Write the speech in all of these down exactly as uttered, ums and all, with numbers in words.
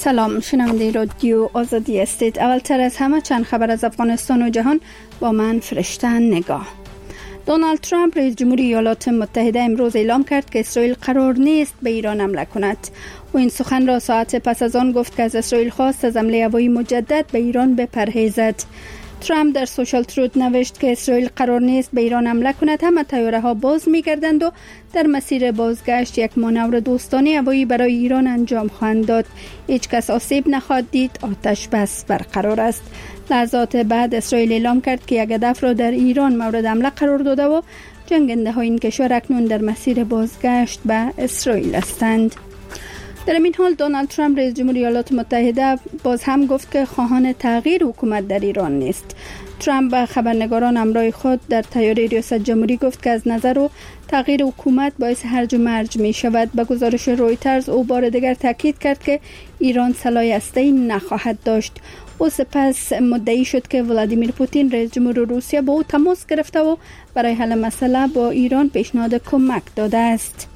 سلام، شنونده رادیو آزادی هستید. اولتر از همه چند خبر از افغانستان و جهان با من فرشته نگاه. دونالد ترامپ رئیس جمهوری ایالات متحده امروز اعلام کرد که اسرائیل قرار نیست به ایران حمله کند. او این سخن را ساعت پس از آن گفت که از اسرائیل خواست از حمله هوایی مجدد به ایران بپرهیزد. ترامپ در سوشال تروت نوشت که اسرائیل قرار نیست به ایران حمله کند. همه طیاره ها باز می‌گردند و در مسیر بازگشت یک مانور دوستانه هوایی برای ایران انجام خواهند داد. هیچ کس آسیب نخواهد دید. آتش بس برقرار است. لحظات بعد اسرائیل اعلام کرد که یک هدف را در ایران مورد حمله قرار داده و جنگنده های این کشور اکنون در مسیر بازگشت به اسرائیل هستند. در این حال دونالد ترامپ رئیس جمهوری ایالات متحده باز هم گفت که خواهان تغییر حکومت در ایران نیست. ترامپ به خبرنگاران همراه خود در طیاره ریاست جمهوری گفت که از نظر او تغییر حکومت باعث هرج و مرج می شود. به گزارش رویترز او بار دیگر تاکید کرد که ایران سلاح هسته‌ای نخواهد داشت. او سپس مدعی شد که ولادیمیر پوتین رئیس جمهور روسیه با او تماس گرفته و برای حل مسئله با ایران پیشنهاد کمک داده است.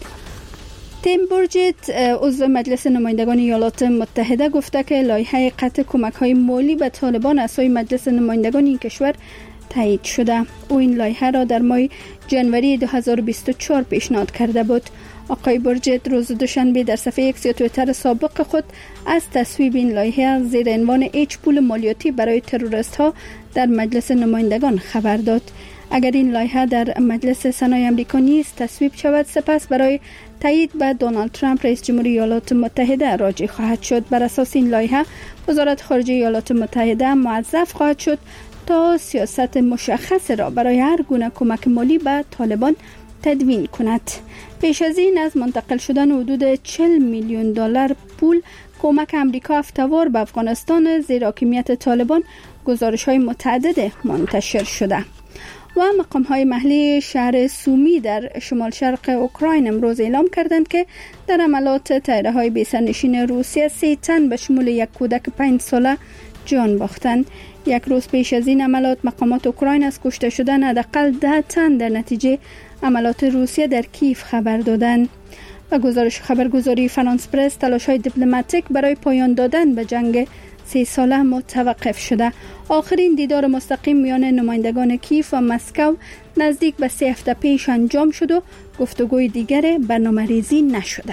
تیم بورجت عضو مجلس نمایندگان ایالات متحده گفته که لایحه قطع کمک‌های مالی به طالبان از سوی مجلس نمایندگان این کشور تایید شده. او این لایحه را در ماه ژانویه دو هزار و بیست و چهار پیشنهاد کرده بود. آقای بورجت روز دوشنبه در صفحه ایکس یا توییتر سابق خود از تصویب این لایحه زیر عنوان هیچ پول مالیاتی برای تروریست ها در مجلس نمایندگان خبر داد. اگر این لایحه در مجلس سنای آمریکا نیز تصویب شود، سپس برای تایید به دونالد ترامپ رئیس جمهوری ایالات متحده راجع خواهد شد. بر اساس این لایحه وزارت خارجه ایالات متحده موظف خواهد شد تا سیاست مشخص را برای هر گونه کمک مالی به طالبان تدوین کند. پیش از این از منتقل شدن حدود چهل میلیون دلار پول کمک آمریکا هفته‌وار به افغانستان زیر حاکمیت طالبان گزارش‌های متعدد منتشر شده. و مقام‌های محلی شهر سومی در شمال شرق اوکراین امروز اعلام کردند که در حملات طیاره‌های بی‌سرنشین روسیه سه تن به شمول یک کودک پنج ساله جان باختند. یک روز پیش از این حملات مقامات اوکراین از کشته شدن حداقل ده تن در نتیجه حملات روسیه در کیف خبر دادند. و گزارش خبرگزاری فرانس پرس تلاش‌های دیپلماتیک برای پایان دادن به جنگ سه ساله متوقف شده. آخرین دیدار مستقیم میان نمایندگان کیف و مسکو نزدیک به سه هفته پیش انجام شد و گفتگوی دیگر برنامه‌ریزی نشده.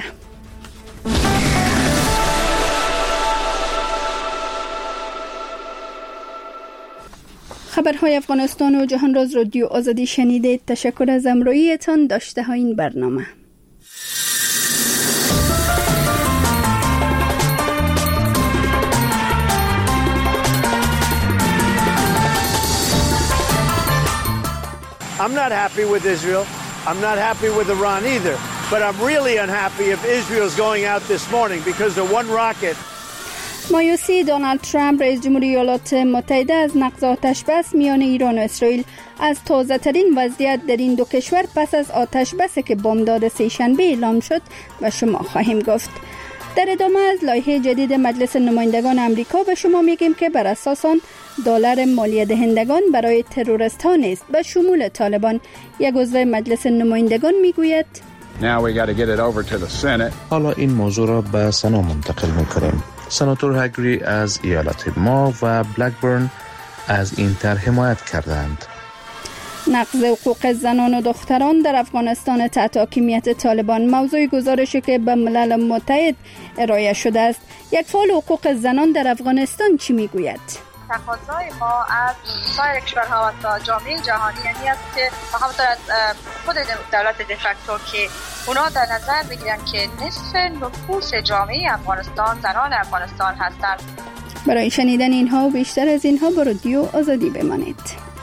خبرهای افغانستان و جهان را از رادیو آزادی شنیدید. تشکر از همراهیتان. داشته ها این برنامه. I'm not happy with Israel. I'm not happy with Iran either. But I'm really unhappy if Israel's going out this morning because of one rocket. مایوسی دونالد ترامپ رئیس جمهوری ایالات متحده از نقض آتش بس میان ایران و اسرائیل از تازه ترین وضعیت در این دو کشور پس از آتش بسی که بامداد سه شنبه اعلام شد و شما خواهیم گفت. در ادامه از لایحه جدید مجلس نمایندگان آمریکا به شما میگیم که بر اساس آن دلار مالیه دهندگان برای تروریست ها نیست به شمول طالبان. یک عضو مجلس نمایندگان میگوید حالا این موضوع را به سنا منتقل میکنیم. سناتور هگری از ایالت ما و بلکبرن از این طرح حمایت کردند. نقض حقوق زنان و دختران در افغانستان تحت حاکمیت طالبان موضوع گزارشی که به ملل متحد ارائه شده است. یک فعال حقوق زنان در افغانستان چی میگوید؟ تقاضای ما از سایر کشورها و تا جامعه جهانی یعنی است که همونطور از خود دولت دفکتو که اونا در نظر بگیرن که نصف نفوس جامعه افغانستان زنان افغانستان هستند. برای شنیدن اینها و بیشتر از اینها با رادیو آزادی بمانید.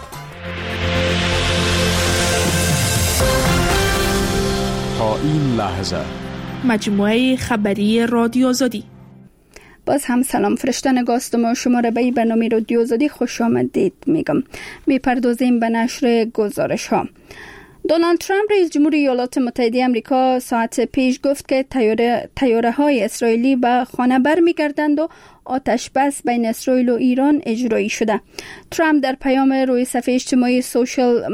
تا این لحظه مجموعه خبری رادیو آزادی. باز هم سلام، فرشته نگاستم و شما را به این برنامه رادیو آزادی خوش آمدید میگم. میپردازیم به نشر گزارش ها. دونالد ترامپ رئیس جمهوری ایالات متحده آمریکا ساعت پیش گفت که طیاره طیاره های اسرائیلی به خانه برمیگردند و آتش بس بین اسرائیل و ایران اجرایی شده. ترامپ در پیام روی صفحه اجتماعی سوشال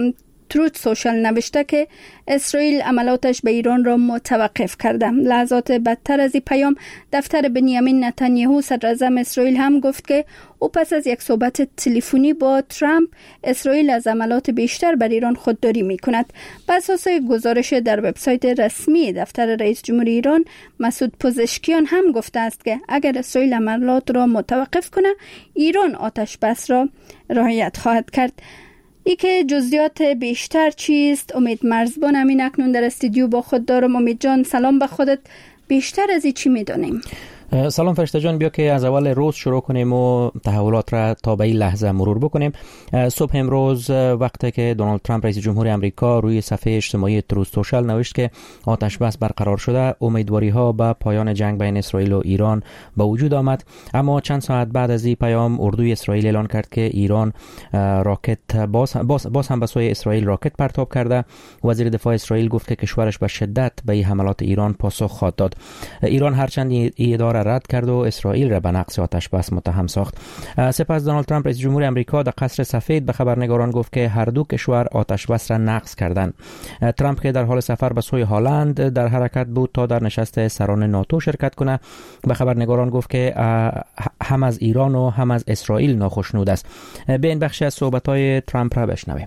تروت سوشال نوشته که اسرائیل عملاتش به ایران را متوقف کرده. لحظات بدتر از این پیام دفتر بنیامین نتانیاهو صدراعظم اسرائیل هم گفت که او پس از یک صحبت تلفنی با ترامپ اسرائیل از عملات بیشتر بر ایران خودداری می کند. بر اساس گزارش در وبسایت رسمی دفتر رئیس جمهور ایران، مسعود پزشکیان هم گفته است که اگر اسرائیل عملات را متوقف کنه، ایران آتش بس را رعایت خواهد کرد. ای که جزئیات بیشتر چیست؟ امید مرزبان همین اکنون در استودیو با خود دارم. امید جان سلام به خودت. بیشتر از این چی میدونیم؟ سلام فرشته جان، بیا که از اول روز شروع کنیم و تحولات را تا به این لحظه مرور بکنیم. صبح امروز وقتی که دونالد ترامپ رئیس جمهور آمریکا روی صفحه اجتماعی تروت سوشال نوشت که آتش بس برقرار شده، امیدواری ها به پایان جنگ بین اسرائیل و ایران به وجود آمد. اما چند ساعت بعد از این پیام اردوی اسرائیل اعلان کرد که ایران راکت باز, باز, باز هم به سوی اسرائیل راکت پرتاب کرده. وزیر دفاع اسرائیل گفت که کشورش به شدت به این حملات ایران پاسخ خواهد داد. ایران هرچند این ادعا رد کرد و اسرائیل را به نقض آتش بس متهم ساخت. سپس دونالد ترامپ رئیس جمهور آمریکا در قصر سفید به خبرنگاران گفت که هر دو کشور آتش بس را نقض کردند. ترامپ که در حال سفر به سوی هلند در حرکت بود تا در نشست سران ناتو شرکت کنه، به خبرنگاران گفت که هم از ایران و هم از اسرائیل ناخشنود است. به این بخش از صحبت‌های ترامپ را بشنویم.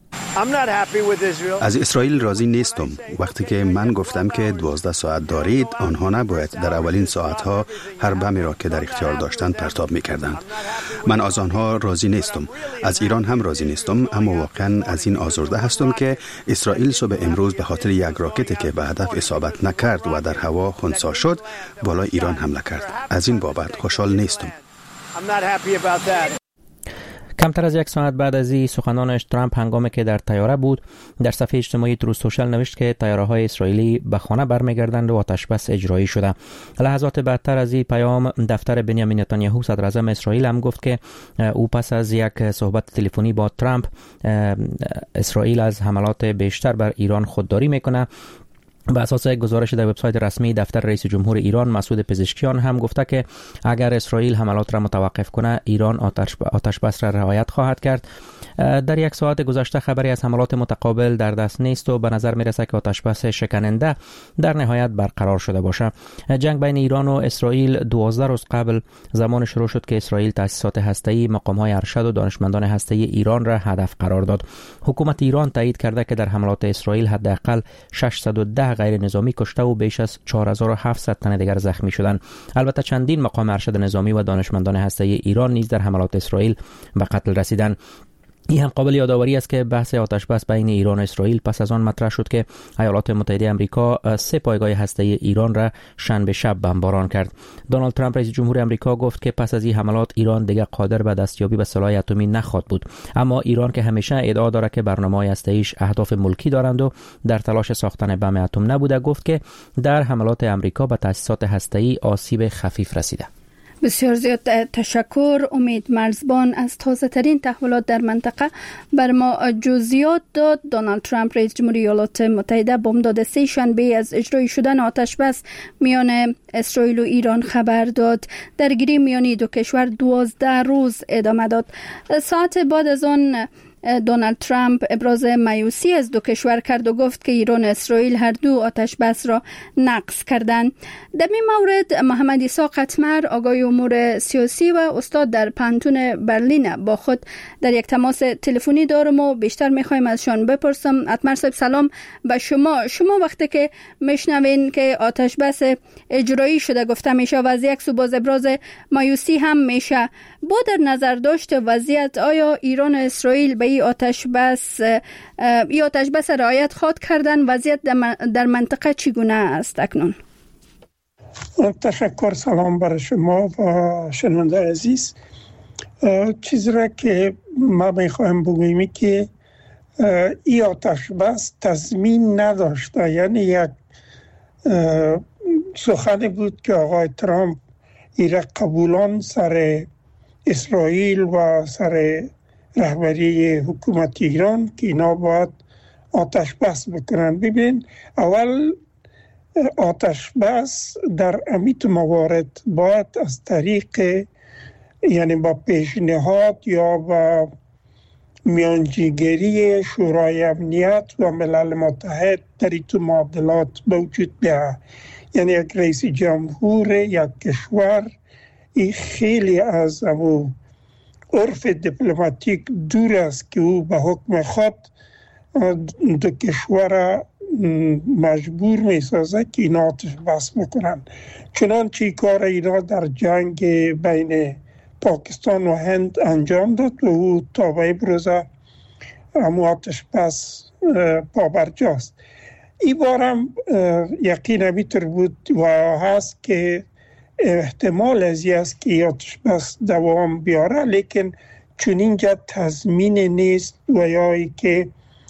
از اسرائیل راضی نیستم. وقتی که من گفتم که دوازده ساعت دارید، آنها نباید در اولین ساعتها هر بمی را که در اختیار داشتند پرتاب می‌کردند. من از آنها راضی نیستم. از ایران هم راضی نیستم، اما واقعا از این آزرده هستم که اسرائیل صبح امروز به خاطر یک راکتی که به هدف اصابت نکرد و در هوا خنثی شد، بالای ایران حمله کرد. از این بابت خوشحال نیستم. کمتر از یک ساعت بعد از این سخنانش، ترامپ هنگامی که در طیاره بود در صفحه اجتماعی تروت سوشال نوشت که طیاره‌های اسرائیلی به خانه برمیگردند و آتش بس اجرایی شده. لحظات بعدتر از این پیام دفتر بنیامین نتانیاهو صدراعظم اسرائیل هم گفت که او پس از یک صحبت تلفنی با ترامپ اسرائیل از حملات بیشتر بر ایران خودداری میکنه. به اساس گزارش در وبسایت رسمی دفتر رئیس جمهور ایران، مسعود پزشکیان هم گفته که اگر اسرائیل حملات را متوقف کنه، ایران آتش آتش بس را رعایت خواهد کرد. در یک ساعت گذشته خبری از حملات متقابل در دست نیست و به نظر میرسه که آتش بس شکننده در نهایت برقرار شده باشه. جنگ بین ایران و اسرائیل دوازده روز قبل زمان شروع شد که اسرائیل تأسیسات هسته‌ای، مقام‌های ارشد و دانشمندان هسته‌ای ایران را هدف قرار داد. حکومت ایران تایید کرده که در حملات اسرائیل حداقل ششصد و ده غیر نظامی کشته و بیش از چهار هزار و هفتصد تن دیگر زخمی شدند. البته چندین مقام ارشد نظامی و دانشمندان هسته‌ای ایران نیز در حملات اسرائیل به قتل رسیدند. این هم قابل یادآوری است که بحث آتش بس بین ایران و اسرائیل پس از آن مطرح شد که ایالات متحده آمریکا سه پایگاه هسته‌ای ایران را شنبه شب بمباران کرد. دونالد ترامپ رئیس جمهور آمریکا گفت که پس از این حملات ایران دیگر قادر به دستیابی به سلاح اتمی نخواهد بود. اما ایران که همیشه ادعا دارد که برنامه‌های هسته‌ایش اهداف ملکی دارند و در تلاش ساختن بم اتم نبوده، گفت که در حملات آمریکا به تأسیسات هسته‌ای آسیب خفیف رسیده. بسیار زیاد تشکر امید مرزبان از تازه ترین تحولات در منطقه بر ما جزئیات داد. دونالد ترامپ رئیس جمهور ایالات متحده بامداد سه شنبه از اجرای شدن آتش بس میان اسرائیل و ایران خبر داد. درگیری میان دو کشور دوازده روز ادامه داد. ساعت بعد از آن دونالد ترامپ ابراز مایوسی از دو کشور کرد و گفت که ایران و اسرائیل هر دو آتش بس را نقض کردند. در این مورد محمد عیسی قطمر، آگاه امور سیاسی و استاد در پانتون برلین، با خود در یک تماس تلفنی دارم و بیشتر میخوایم ازشان بپرسم. قطمر صاحب سلام به شما. شما وقتی که میشنوین که آتش بس اجرایی شده گفته میشه و از یک سو باز ابراز مایوسی هم میشه، با در نظر داشت وضعیت، آیا ایران و اسرائیل به این آتش بس این آتش بس رعایت خواهد کردن؟ وضعیت در منطقه چگونه است اکنون؟ تشکر. سلام برای شما و شنونده عزیز. چیزی را که ما میخوایم بگوییم که این آتش بس تضمین نداشته، یعنی یک سخنی بود که آقای ترامپ ایره قبولان سر اسرائیل و سر رهبری حکومت ایران که اینا باید آتش بس بکنن. ببین، اول آتش بس در امیت موارد باید از طریق، یعنی با پیشنهاد یا با میانجیگری شورای امنیت و ملل متحد در این معادلات به وجود بیاید. یعنی یک رئیس جمهور یک کشور این خیلی از امو عرف دیپلماتیک دور است که او به حکم خود دو کشور مجبور می سازه که اینا آتش بس بکنن. چنانچه کار اینا در جنگ بین پاکستان و هند انجام داد و او تا به بروزه امو آتش بس پابرجاست. این بار هم یقین همیتر بود و هست که احتمال ازی است که آتش بس دوام بیاره، لیکن چون اینجا تضمین نیست و یا ای که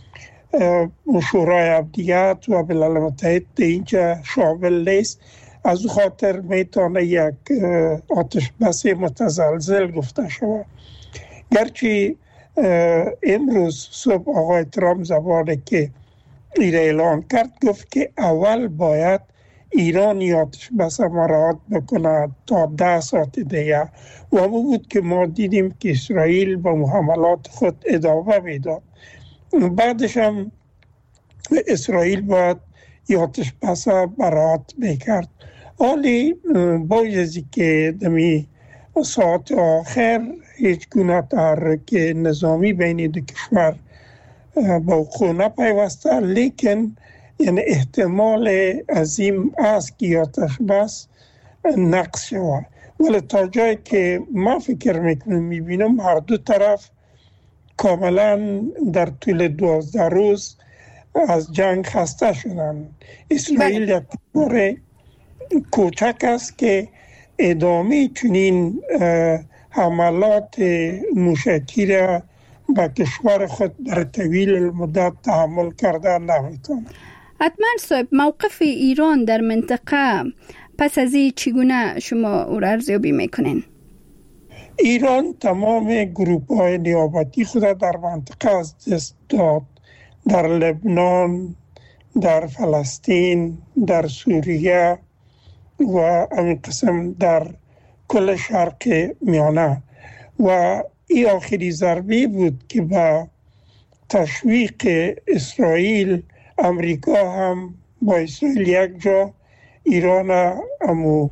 شورای امنیت و ملل متحد اینجا شامل نیست، از خاطر میتونه یک آتش بس متزلزل گفته شود. گرچه امروز صبح آقای ترامپ زبانه که این اعلان کرد گفت که اول باید ایران آتش بس مراعات بکنه تا ده ساعت دیگه و همون بود که ما دیدیم که اسرائیل با حملات خود ادامه میداد. بعدش هم اسرائیل باید آتش بس مراعات میکرد. حالی بایزی که دمی ساعت آخر هیچ گونه تحرک نظامی بین دو کشور با خونه پیوسته، لیکن یعنی احتمال عظیم است که آتش بس نقص شود. ولی تا جایی که ما فکر میکنم میبینم هر دو طرف کاملا در طول دوازده روز از جنگ خسته شدن. اسرائیل یک کشور کوچک است که ادامه چنین حملات موشکی را به کشور خود در طویل المدت تحمل کردن نمیتونه. حتما صاحب، موقف ایران در منطقه پس از این چگونه شما او را ارزیابی میکنین؟ ایران تمام گروپ های نیابتی خود در منطقه از دست داد. در لبنان، در فلسطین، در سوریه و همین قسم در کل شرق میانه. و این آخری ضربه بود که با تشویق اسرائیل امریکا هم با اسرائیل یک جا ایران امو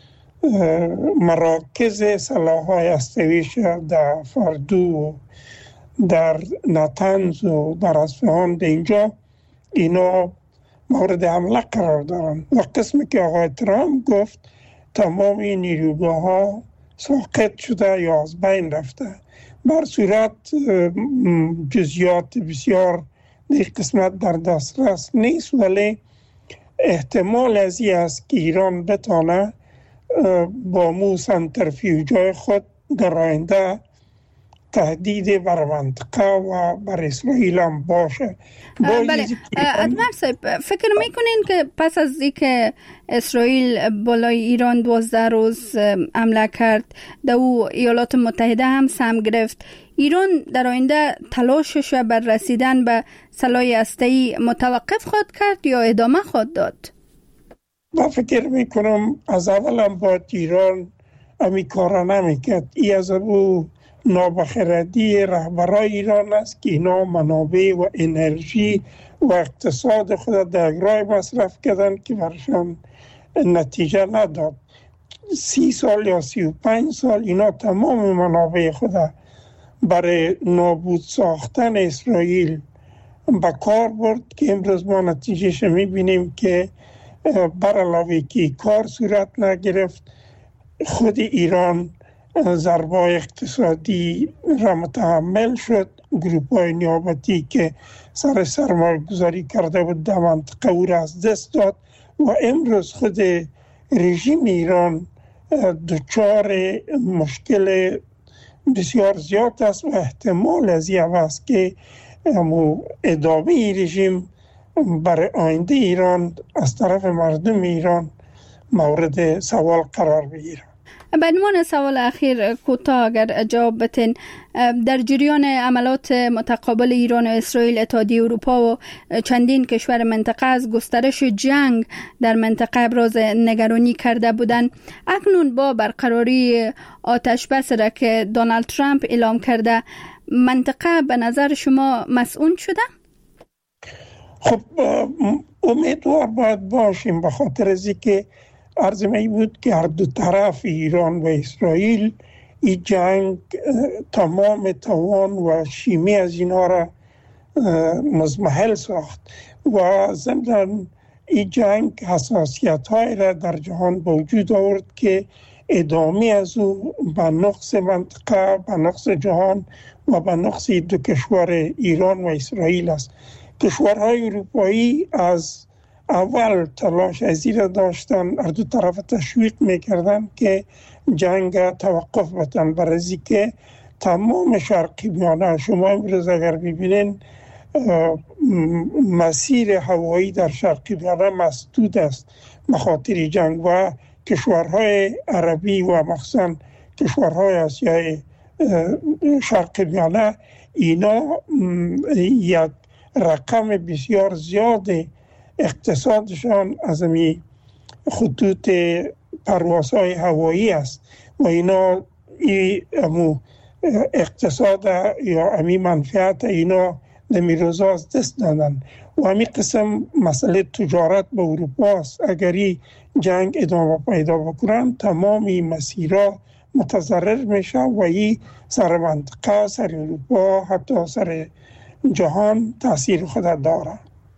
مراکز سلاح‌های هسته‌ایش در فردو، در نتنز و در اصفهان در اینجا اینا مورد حمله قرار دارن. و قسمی که آقای ترامپ گفت تمام این نیروگاه ها ساقط شده یا از بین رفته. بر صورت جزئیات بسیار در قسمت در دسترس نیست، ولی احتمال از این است که ایران بتانه با مو سنترفیوژهای خود در آینده تهدید بر منطقه و بر اسرائیل هم باشه. بله، ادمر صاحب، فکر میکنین که پس از اینکه اسرائیل بالای ایران دوازده روز حمله کرد، در او ایالات متحده هم سهم گرفت، ایران در آینده تلاشش بر رسیدن به سلاح هسته‌ای متوقف خواهد کرد یا ادامه خواهد داد؟ من فکر میکنم از اول هم باید ایران همی کارا نمیکرد. ای از او نابخردی رهبرای ایران است که اینا منابع و انرژی و اقتصاد خود در راه مصرف کردن که برشان نتیجه نداد. سی سال یا سی و پنج سال اینا تمام منابع خود برای نابود ساختن اسرائیل به کار برد که امروز ما نتیجهش میبینیم که بر علاوه که کار صورت نگرفت، خود ایران ضربای اقتصادی را متحمل شد. گروپ های نیابتی که سر سرمایه گذاری کرده بود در منطقه او را از دست داد و امروز خود رژیم ایران دچار مشکل بسیار زیاد است و احتمال از این است که ادامه رژیم برای آینده ایران از طرف مردم ایران مورد سوال قرار بگیره. به عنوان سوال اخیر کوتاه اگر جواب بتین، در جریان عملات متقابل ایران و اسرائیل، اتحادیه اروپا و چندین کشور منطقه از گسترش جنگ در منطقه ابراز نگرانی کرده بودند. اکنون با برقراری آتش بس را که دونالد ترامپ اعلام کرده، منطقه به نظر شما مسئول شده؟ خب امیدوار باید باشیم، به خاطر از اینکه عرض می بود که هر دو طرف ایران و اسرائیل این جنگ تمام توان و شیمی از اینها را مزمحل ساخت و ضمن این جنگ حساسیت های را در جهان به وجود آورد که ادامه از او به نقص منطقه، به نقص جهان و به نقص دو کشور ایران و اسرائیل است. کشورهای اروپایی از اول تلاش از این را داشتن، هر دو طرف تشویق میکردن که جنگ توقف بدن، برای اینکه تمام شرقی میانه، شما امروز اگر ببینین مسیر هوایی در شرقی میانه مسدود است به خاطر جنگ و کشورهای عربی و مخصوصا کشورهای آسیای شرقی میانه اینا یک رقم بسیار زیاد اقتصادشان از امی خطوط پروازهای هوایی است و اینا ای امو اقتصاد یا امی منفعت اینا نمی روزا از دست دادن و امی قسم مسئله تجارت به اروپا است. اگری جنگ ادامه پیدا بکنن تمامی مسیرها متضرر میشه و ای سر منطقه، سر اروپا، حتی سر جهان تاثیر خود داره.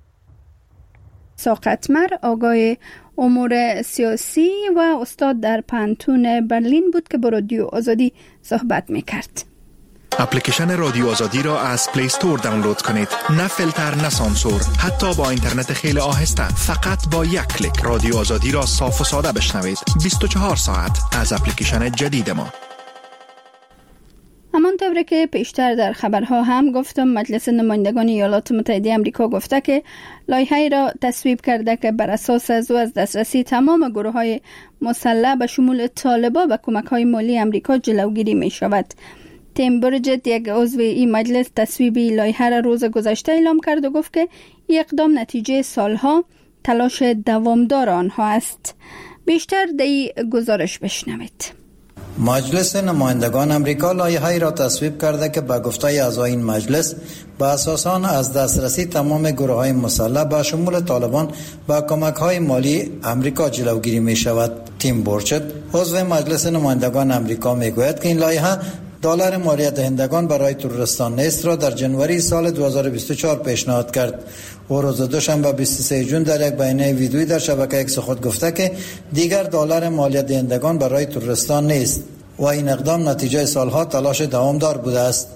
ساقطمر آقای امور سیاسی و استاد در پانتون برلین بود که با رادیو آزادی صحبت میکرد. اپلیکیشن رادیو آزادی را از پلی استور دانلود کنید. نه فیلتر، نه سانسور، حتی با اینترنت خیلی آهسته. فقط با یک کلیک رادیو آزادی را صاف و ساده بشنوید. بیست و چهار ساعت از اپلیکیشن جدید ما. همانطور که پیشتر در خبرها هم گفتم، مجلس نمایندگان ایالات متحده آمریکا گفته که لایحه‌ای را تصویب کرده که بر اساس از او از دسترسی تمام گروه‌های مسلح به شمول طالبان به کمک‌های مالی آمریکا جلوگیری می‌شود. تیم برجت، یک عضو این مجلس، تصویب لایحه را روز گذشته اعلام کرد و گفت که این اقدام نتیجه سالها تلاش دوامدار آنها است. بیشتر در این گزارش بشنوید. مجلس نمایندگان امریکا لایحه‌ای را تصویب کرده که به گفته اعضای این مجلس به اساس آن از دسترسی تمام گروه‌های مسلح به شمول طالبان با کمک‌های مالی امریکا جلوگیری می‌شود. تیم بورچت، عضو مجلس نمایندگان امریکا، می‌گوید که این لایحه دلار مالیات دهندگان برای تروریستان نیست را در جنوری سال دو هزار و بیست و چهار پیشنهاد کرد. او روز دوشنبه بیست و سوم ژوئن در یک بیانیه ویدیویی در شبکه ایکس خود گفته که دیگر دلار مالیات دهندگان برای تروریستان نیست و این اقدام نتیجه سالها تلاش دوامدار بوده است.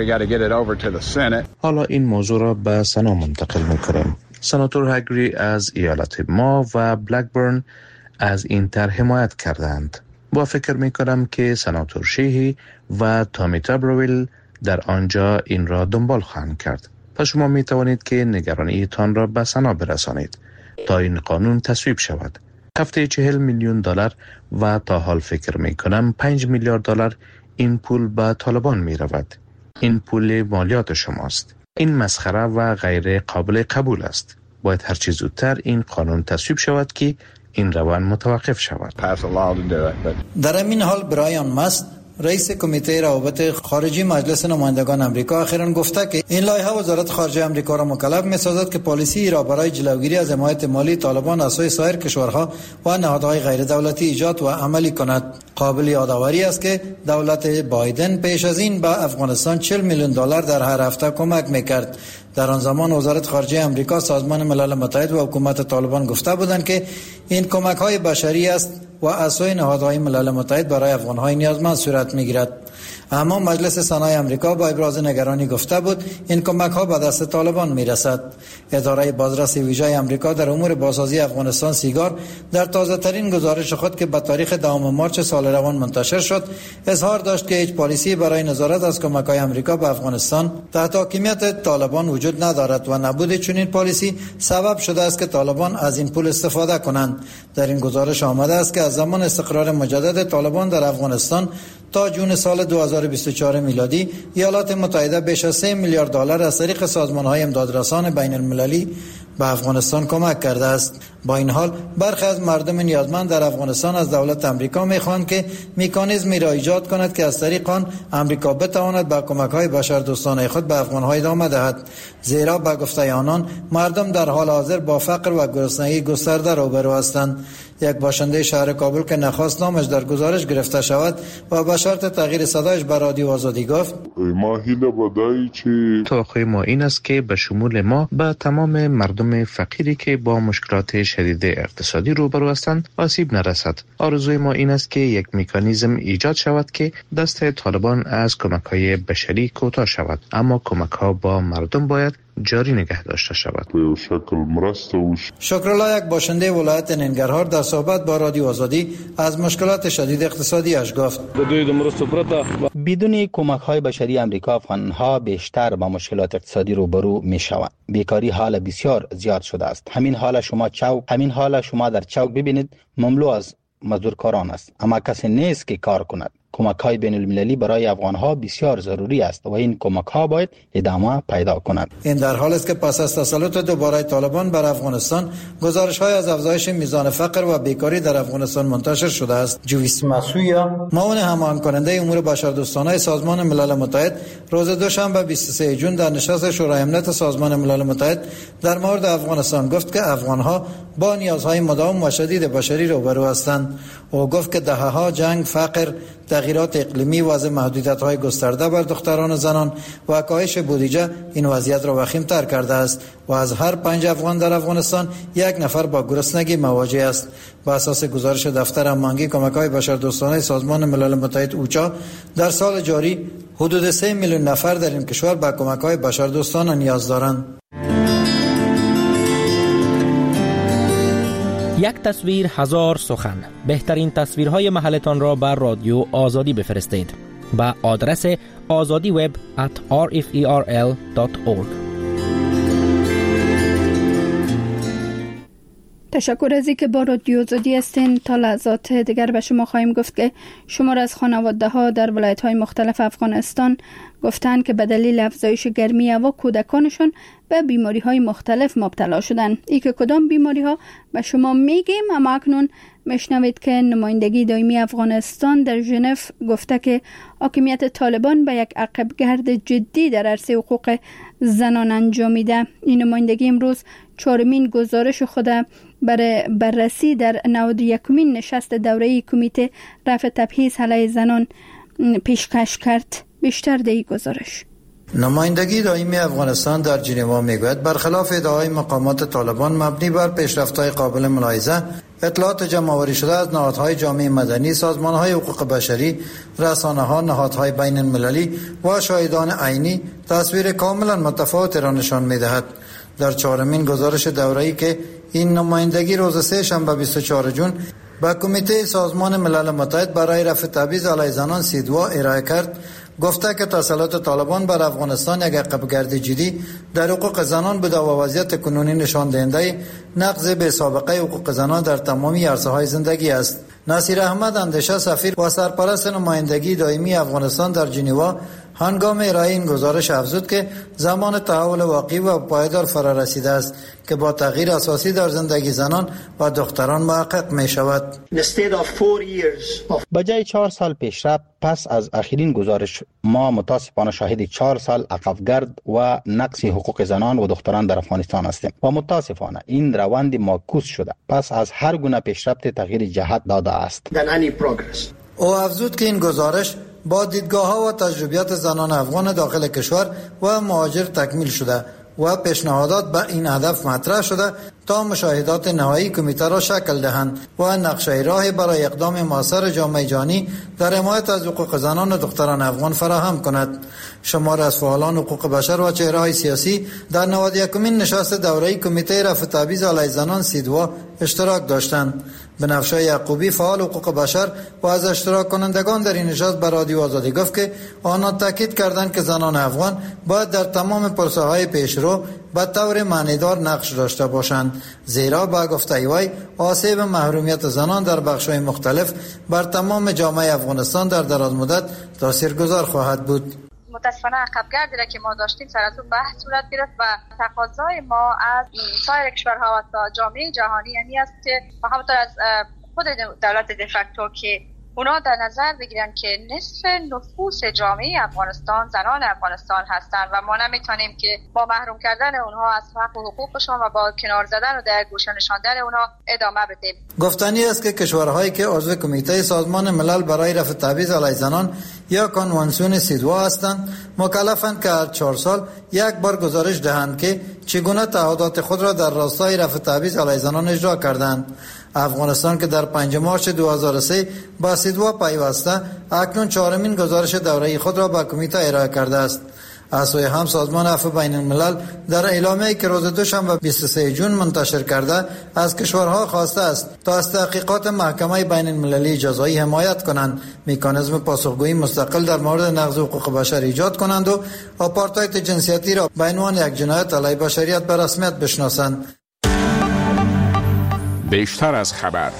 حالا این موضوع را به سنا منتقل می‌کنیم. سناتور هگری از ایالت ما و بلکبرن از این طرح حمایت کردند. با فکر می‌کنم که سناتور شیهی و تامی تابرویل در آنجا این را دنبال خواهند کرد. پس شما می توانید که نگرانی تان را به سنا برسانید تا این قانون تصویب شود. هفته چهل میلیون دلار و تا حال فکر می کنم پنج میلیارد دلار این پول به طالبان می رود. این پول مالیات شماست. این مسخره و غیر قابل قبول است. باید هر چه زودتر این قانون تصویب شود که این روند متوقف شود. در این حال برایان ماست، رئیس کمیته روابط خارجی مجلس نمایندگان آمریکا، اخیراً گفته که این لایحه وزارت خارجه آمریکا را مکلف می‌سازد که پالیسی را برای جلوگیری از حمایت مالی طالبان از سوی سایر کشورها و نهادهای غیر دولتی ایجاد و عملی کند. قابل یادآوری است که دولت بایدن پیش از این به افغانستان چهل میلیون دلار در هر هفته کمک می‌کرد. در آن زمان وزارت خارجه آمریکا، سازمان ملل متحد و حکومت طالبان گفته بودند که این کمک‌های بشری است و از سوی نهادهای ملل متحد برای افغان‌های نیازمند صورت می‌گیرد. اما مجلس سنای آمریکا با ابراز نگرانی گفته بود این کمک‌ها به دست طالبان می‌رسد. اداره بازرسی ویژه آمریکا در امور بازسازی افغانستان سیگار در تازه‌ترین گزارش خود که به تاریخ دهم مارس سال روان منتشر شد، اظهار داشت که هیچ پالیسی برای نظارت از کمک‌های آمریکا به افغانستان تحت حاکمیت طالبان وجود ندارد و نبود چنین پالیسی سبب شده است که طالبان از این پول استفاده کنند. در این گزارش آمده است که از زمان استقرار مجدد طالبان در افغانستان تا جون سال دو هزار و بیست و چهار میلادی ایالات متحده بیش از سه میلیارد دلار از طریق سازمان‌های امدادرسان بین‌المللی به افغانستان کمک کرده است. با این حال برخی از مردم نیازمند در افغانستان از دولت امریکا می‌خواهند که مکانیزمی را ایجاد کند که از طریق آن امریکا بتواند با کمک‌های بشردوستانه خود به افغان‌ها ادامه دهد، زیرا به گفته آنان مردم در حال حاضر با فقر و گرسنگی گسترده روبرو هستند. یک باشنده شهر کابل که نخواست نامش در گزارش گرفته شود و به شرط تغییر صدایش به رادیو آزادی گفت: ما هیله بدایی چی توقع ما این است که به شمول ما به تمام مردم فقیری که با مشکلات شدید اقتصادی روبرو هستند آسیب نرسد. آرزوی ما این است که یک مکانیزم ایجاد شود که دست طالبان از کمک‌های بشری کوتاه شود، کمک کمک‌ها با مردم باید جاری نگه داشته شود. شکرالله یک باشنده ولایت ننگرهار در صحبت با رادیو آزادی از مشکلات شدید اقتصادی اش گفت: بدون کمک‌های بشری امریکا افغان‌ها بیشتر با مشکلات اقتصادی روبرو می‌شوند. بیکاری حال بسیار زیاد شده است. همین حال شما چوک همین حال شما در چوک ببینید مملو از مزدورکاران است، اما کسی نیست که کار کند. کمک‌های بین‌المللی برای افغان‌ها بسیار ضروری است و این کمک‌ها باید ادامه پیدا کنند. این در حال است که پس از تسلط دوباره طالبان بر افغانستان گزارش‌های از افزایش میزان فقر و بیکاری در افغانستان منتشر شده است. جویس مسویا، معاون هماهنگ کننده امور بشردوستانه سازمان ملل متحد، روز دوشنبه بیست و سوم ژوئن در نشست شورای امنیت سازمان ملل متحد در مورد افغانستان گفت که افغان‌ها با نیازهای مداوم و شدید بشری روبرو هستند. او گفت که دهه‌ها جنگ، فقر، تغییرات اقلیمی، وضع محدودیت‌های گسترده بر دختران و زنان و کاهش بودجه این وضعیت را وخیم‌تر کرده است و از هر پنج افغان در افغانستان یک نفر با گرسنگی مواجه است. بر اساس گزارش دفتر هماهنگی کمک‌های بشردوستانه سازمان ملل متحد اوچا، در سال جاری حدود سه میلیون نفر در این کشور به کمک‌های بشردوستانه نیاز دارند. یک تصویر هزار سخن. بهترین تصویرهای محلتان را بر رادیو آزادی بفرستید به آدرس azadi web at r f e r l dot org. تشکر از اینکه با رادیو آزادی هستین. تا لحظات دیگر به شما خواهیم گفت که شمار از خانواده ها در ولایت های مختلف افغانستان گفتند که به دلیل افزایش گرمی هوا کودکانشون به بیماری های مختلف مبتلا شدن. ای که کدام بیماری ها به شما میگیم، اما اکنون میشنوید که نمایندگی دائمی افغانستان در ژنو گفته که حاکمیت طالبان به یک عقبگرد جدی در عرصه حقوق زنان انجامیده. این نمایندگی امروز چهارمین گزارش خود برای بررسی در نود و یکمین نشست دوره‌ای کمیته رفع تبعیض علیه زنان پیشکش کرد. بیشتر در این گزارش. نمایندگی دائمی افغانستان در ژنو میگوید برخلاف ادعای مقامات طالبان مبنی بر پیشرفت‌های قابل ملاحظه، اطلاعات جمع‌آوری شده از نهادهای جامعه مدنی، سازمان‌های حقوق بشری، رسانه‌ها، نهادهای بین‌المللی و شاهدان عینی تصویر کاملا متفاوت را نشان می‌دهد. در چهارمین گزارش دوره‌ای که این نمایندگی روز سه شنبه بیست و چهارم ژوئن به کمیته سازمان ملل متحد برای رفع تبعیض علیه زنان سیدوا ارائه کرد، گفته که تسلط طالبان بر افغانستان یک عقبگرد جدی در حقوق زنان بوده و وضعیت کنونی نشان دهنده نقض بی سابقه حقوق زنان در تمامی عرصه‌های زندگی است. نصیر احمد اندیشه، سفیر و سرپرست نمایندگی دائمی افغانستان در ژنو، هنگام ارائه این گزارش افزود که زمان تحول واقعی و پایدار فرا رسیده است که با تغییر اساسی در زندگی زنان و دختران محقق می شود. بجای چهار سال پیشرفت پس از اخرین گزارش، ما متاسفانه شاهد چهار سال عقبگرد و نقص حقوق زنان و دختران در افغانستان هستیم و متاسفانه این روند معکوس شده پس از هر گونه پیشرفت تغییر جهت داده است. او افزود که این گزارش با دیدگاه‌ها و تجربیات زنان افغان داخل کشور و مهاجر تکمیل شده و پیشنهادات به این هدف مطرح شده تا مشاهدات نهایی کمیته را شکل دهند و نقشه راه برای اقدام مؤثر جامعه جهانی در حمایت از حقوق زنان و دختران افغان فراهم کند. شمار از فعالان حقوق بشر و چهره‌های سیاسی در نود و یکمین نشست دوره‌ای کمیته رفع تبعیض علیه زنان سیدوا اشتراک داشتند. بنفشه یعقوبی، فعال حقوق بشر و از اشتراک کنندگان در این نشست به رادیو آزادی گفت که آنها تاکید کردند که زنان افغان باید در تمام پروسه‌های پیشرو به طور معنیدار نقش داشته باشند، زیرا با گفته وی آسیب محرومیت زنان در بخش‌های مختلف بر تمام جامعه افغانستان در دراز مدت تاثیرگذار خواهد بود. متاسفانه عقبگردی را که ما داشتیم سر از اون بحث صورت گرفت و تقاضای ما از سایر کشورها و جامعه جهانی یعنی است که همونطور از خود دولت دفکتو که اونا در نظر بگیرن که نصف نفوس جامعه افغانستان زنان افغانستان هستند و ما نمیتونیم که با محروم کردن اونها از حق و حقوقشان و با کنار زدن و در گوشه نشاندن اونها ادامه بدیم. گفتنی است که کشورهایی که عضو کمیته سازمان ملل برای رفع تبعیض علیه زنان یا کنوانسیون سیدوا هستند مکلفند که هر چهار سال یک بار گزارش دهند که چگونه تعهدات خود را در راستای رفع تبعیض علیه زنان اجرا کردند. افغانستان که در پنجم مارس دو هزار و سه با سیدوا پیوسته اکنون چهارمین گزارش دوره‌ای خود را به کمیته ارائه کرده است. از سوی هم سازمان عفو بین الملل در اعلامیه‌ای که روز دوشنبه بیست و سوم ژوئن منتشر کرده از کشورها خواسته است تا از تحقیقات محکمه بین المللی جزایی حمایت کنند، مکانیزم پاسخگویی مستقل در مورد نقض حقوق بشر ایجاد کنند و آپارتاید جنسیتی را به عنوان یک جنایت علیه بشریت به رسمیت بشناسند. بیشتر از خبر.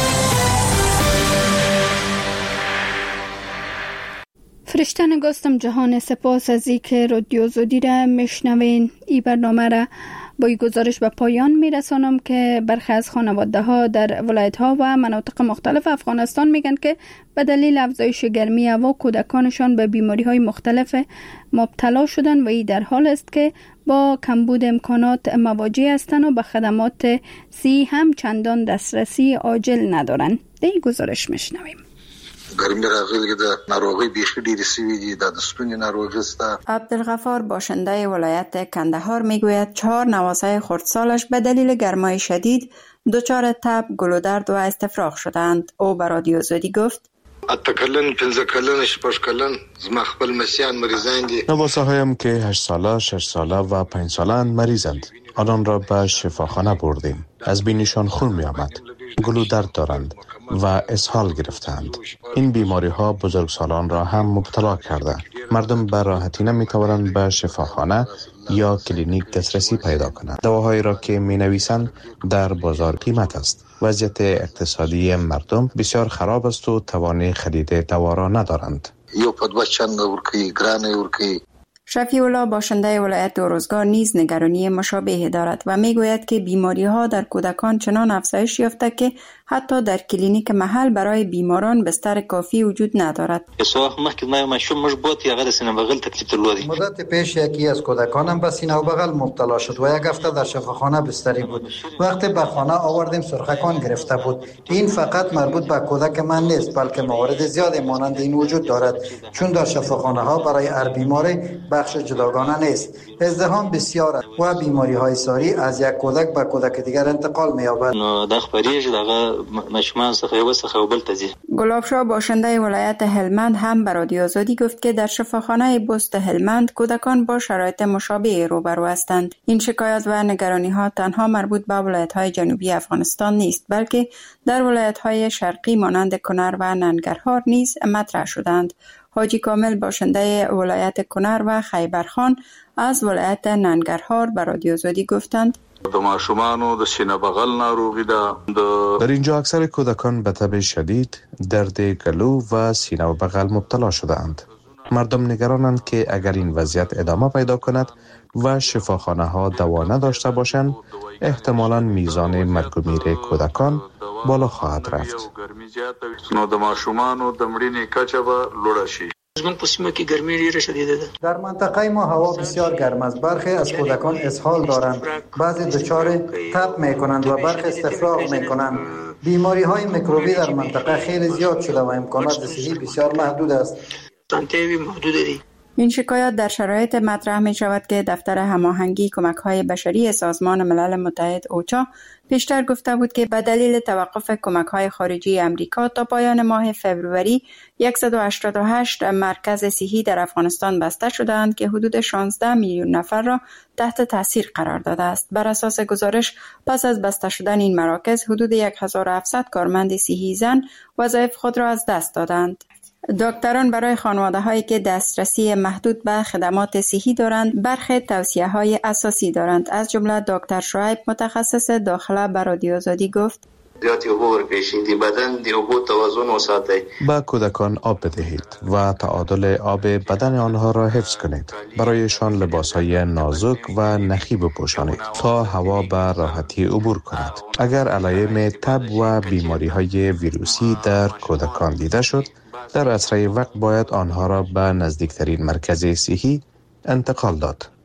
فرشته نگاستم جهان، سپاس از این که رادیو زودی را میشنوین. این برنامه را با این گزارش به پایان میرسانم که برخی از خانواده ها در ولایت ها و مناطق مختلف افغانستان میگن که به دلیل افزایش گرمی هوا کودکانشان به بیماری های مختلف مبتلا شدن و این در حال است که با کمبود امکانات مواجه هستند و به خدمات صحی هم چندان دسترسی عاجل ندارند. در این گزارش میشنویم. ګرمي راغلي د ناروغي بیخي ډېرې سوي دي، د ستوني ناروغي سته. عبدالغفار باشنده ولایت کندهار میگوید چهار نواسه خردسالش به دلیل گرمای شدید دچار تب، گلودرد و استفراغ شدند. او به رادیو زودی گفت اته کلن پنځه کلن شپږ کلن زما خپل مسیان مریضان دي. نواسه هایم که هشت ساله، شش ساله و پنج ساله مریضند. آنان را به شفاخانه بردیم. از بینیشان خون می آمد. گلودرد دارند و اسهال گرفتند. این بیماری ها بزرگسالان را هم مبتلا کرده. مردم به راحتی نمی توانند به شفاخانه یا کلینیک دسترسی پیدا کنند. دواهایی را که می نویسند در بازار قیمت است. وضعیت اقتصادی مردم بسیار خراب است و توان خرید دوا را ندارند. یو په دوه چنده ورکی ګرانه ورکی. شفیع الله باشنده ولایت دوروزگار نیز نگرانی مشابه دارد و میگوید که بیماری ها در کودکان چنان افزایش یافته که حتی در کلینیک محل برای بیماران بستر کافی وجود ندارد. مدت پیش یکی از کودکانم به سینه و بغل مبتلا شد و یک هفته در شفاخانه بستری بود. وقتی به خانه آوردیم سرخکان گرفته بود. این فقط مربوط به کودک من نیست بلکه موارد زیادی مانند این وجود دارد، چون در شفاخانه ها برای هر بیماری بخش جداگانه نیست. ازدحام بسیار است و بیماری های ساری از یک کودک به کودک دیگر انتقال می‌یابد. گلابشاه باشنده ولایت هلمند هم به رادیو آزادی گفت که در شفاخانه بست هلمند کودکان با شرایط مشابه روبرو هستند. این شکایت و نگرانی ها تنها مربوط به ولایت های جنوبی افغانستان نیست بلکه در ولایت های شرقی مانند کنر و ننگرهار نیز مطرح شدند. حاجی کامل باشنده ولایت کنر و خیبرخان از ولایت ننگرهار به رادیو زودی گفتند د ماشومانو د سینه بغل ناروغي ده. در اینجا اکثر کودکان به تب شدید، درد گلو و سینه و بغل مبتلا شده‌اند. مردم نگرانند که اگر این وضعیت ادامه پیدا کند و شفاخانه ها دوا نداشته باشند، احتمالاً میزان مرگ و میر کودکان بالا خواهد رفت. نو د ماشومانو د مړینې کچه به لوړه شي. در منطقه ما هوا بسیار گرم است. برخی از کودکان اسهال دارند، بعضی دچار تب میکنند و برخی استفراغ میکنند. بیماری های میکروبی در منطقه خیلی زیاد شده و امکانات صحی بسیار محدود است. این شکایت در شرایط مطرح می شود که دفتر هماهنگی کمک های بشری سازمان ملل متحد اوچا پیشتر گفته بود که به دلیل توقف کمک های خارجی امریکا تا پایان ماه فوریه صد و هشتاد و هشت مرکز صحی در افغانستان بسته شدند که حدود شانزده میلیون نفر را تحت تاثیر قرار داده است. بر اساس گزارش پس از بسته شدن این مراکز حدود هزار و هفتصد کارمند صحی زن وظایف خود را از دست دادند. دکتران برای خانواده هایی که دسترسی محدود به خدمات صحی دارند برخی توصیه های اساسی دارند. از جمله دکتر شعیب متخصص داخله به رادیو آزادی گفت زیاتی اوبو ورکشید بدن دی اوبو توازن وساتئ. با کودکان آب بدهید و تعادل آب بدن آنها را حفظ کنید. برایشان لباسهای نازک و نخی بپوشانید تا هوا به راحتی عبور کند. اگر علائم تب و بیماری های ویروسی در کودکان دیده شد، در اسرع وقت باید آنها را به نزدیکترین مرکز صحی انتقال داد.